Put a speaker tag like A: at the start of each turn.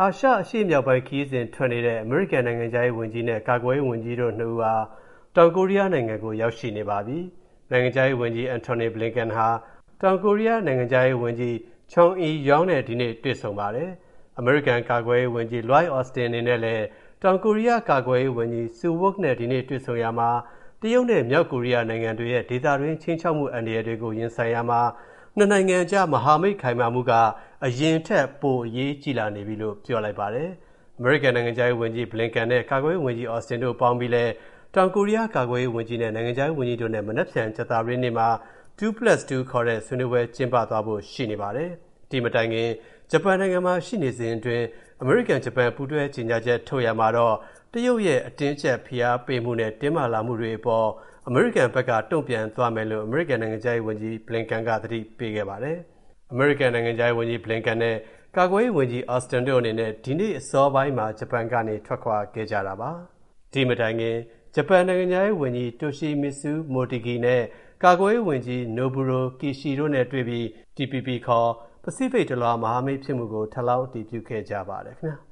A: အာရှအရှေ့မြောက်ပိုင်းခရီးစဉ်ထွက်နေတဲ့အမေရိကန်နိုင်ငံခြားရေးဝန်ကြီးနဲ့ကာကွယ်ရေးဝန်ကြီးတို့နှစ်ဦးဟာတောင်ကိုရီးယားနိုင်ငံကိုရောက်ရှိနေပါပြီ။နိုင်ငံခြားရေးဝန်ကြီးအန်တိုနီဘလင်ကန်ဟာတောင်ကိုရီးယားနိုင်ငံခြားရေးဝန်ကြီးချွန်အီယောင်နဲ့ဒီနေ့တွေ့ဆုံပါတယ်။အမေရိကန်ကာကွယ်ရေးဝန်ကြီးလွိုက်အော်စတင်အနေနဲ့လည်းတောင်ကိုရီးယားကာကွယ်ရေးဝန်ကြီးဆူဝုတ်နဲ့ဒီနေ့တွေ့ဆုံရမှာတရုတ်နဲ့မြောက်ကိုရီးယားနိုင်ငံတွေရဲ့ဒေသတွင်းချင်းချောက်မှုအန္တရာယ်တွေကိုရင်ဆိုင်ရမှာနှစ်နိုင်ငံကြားမဟာမိတ်ခိုင်မာမှုကအရင်ထက်ပိုအရေးကြီးလာနေပြီလို့ပြောလိုက်ပါတယ်။အမေရိကန်နိုင်ငံခြားရေးဝန်ကြီးဘလင်ကန်နဲ့ကာကွယ်ရေးဝန်ကြီးအော်စတင်တို့ပေါင်းပြီးလဲတောင်ကိုရီးယားကာကွယ်ရေးဝန်ကြီးနဲ့နိုင်ငံခြားရေးဝန်ကြီးတို့နဲ့မနက်ဖြန်ကြာသပတေးနေ့မှာ 2+2 ခေါ်တဲ့ဆွေးနွေးပွဲကျင်းပသွားဖို့ရှိနေပါတယ်။ဒီမတိုင်ခင်ဂျပန်နိုင်ငံမှာရှိနေစဉ်အတွင်းအမေရိကန်ဂျပန်ပူးတွဲကြေညာချက်ထုတ်ရမှာတော့တရုတ်ရဲ့အတင်းကျပ်ဖိအားပေးမှုနဲ့တင်းမာလာမှုတွေအပေါ်အမေရိကန်ဘက်ကတုံ့ပြန်သွားမယ်လို့အမေရိကန်နိုင်ငံခြားရေးဝန်ကြီးဘလင်ကန်ကသတိပေးခဲ့ပါတယ်။အမေရိကန်နိုင်ငံခြားရေးဝန်ကြီးဘလင်ကန်နဲ့ကာကွယ်ရေးဝန်ကြီးအော်စတင်တို့အနေနဲ့ဒီနေ့အစောပိုင်းမှာဂျပန်ကနေထွက်ခွာခဲ့ကြတာပါ။ဒီမတိုင်ခင်ဂျပန်နိုင်ငံခြားရေးဝန်ကြီးတိုရှီမီဆူမိုတီဂီနဲ့ကာကွယ်ရေးဝန်ကြီးနိုဘူရိုကီရှီတို့နဲ့တွေ့ပြီး TPP ခေါ်ပစိဖိတ်တလွှားမဟာမိတ်ဖြစ်မှုကိုထပ်လောင်းအတည်ပြုခဲ့ကြပါတယ်ခင်ဗျာ။